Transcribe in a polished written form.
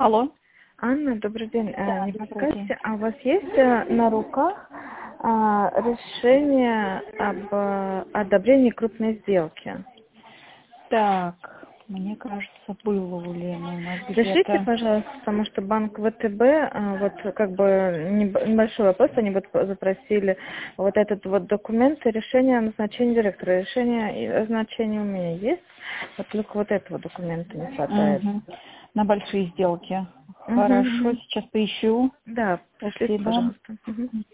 Алло. Анна, добрый день. Да, Не добрый день. подскажете, а у вас есть на руках решение об одобрении крупной сделки? Так, мне кажется, было у Лены у нас Пришлите, где-то. пожалуйста, потому что банк ВТБ, вот как бы небольшой вопрос, они вот запросили вот этот вот документ, решение о назначении директора, решение о назначении у меня есть, вот только вот этого документа не хватает. Мгм. На большие сделки. Мгм, Хорошо, мгм. сейчас поищу. Да, пришлите, Спасибо. пожалуйста. Мгм.